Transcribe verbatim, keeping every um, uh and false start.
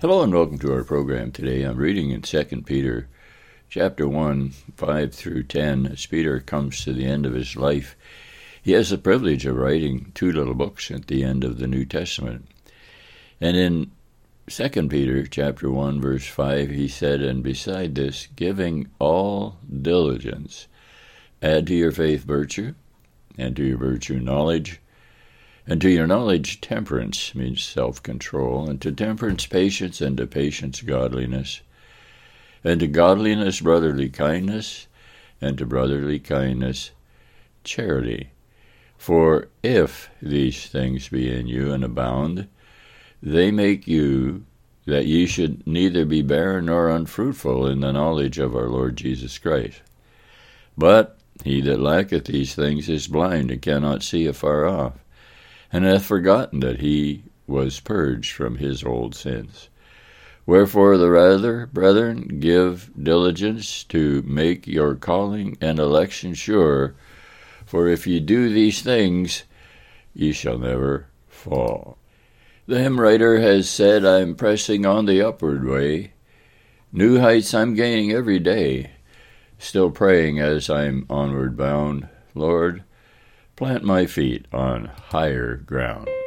Hello and welcome to our program today. I'm reading in Second Peter chapter one, five through ten. As Peter comes to the end of his life, he has the privilege of writing two little books at the end of the New Testament. And in Second Peter chapter one, verse five, he said, "And beside this, giving all diligence, add to your faith virtue, and to your virtue knowledge, and to your knowledge temperance," means self-control, "and to temperance patience, and to patience godliness, and to godliness brotherly kindness, and to brotherly kindness charity. For if these things be in you and abound, they make you that ye should neither be barren nor unfruitful in the knowledge of our Lord Jesus Christ. But he that lacketh these things is blind, and cannot see afar off, and hath forgotten that he was purged from his old sins. Wherefore the rather, brethren, give diligence to make your calling and election sure, for if ye do these things, ye shall never fall." The hymn writer has said, "I'm pressing on the upward way. New heights I'm gaining every day. Still praying as I'm onward bound. Lord, plant my feet on higher ground."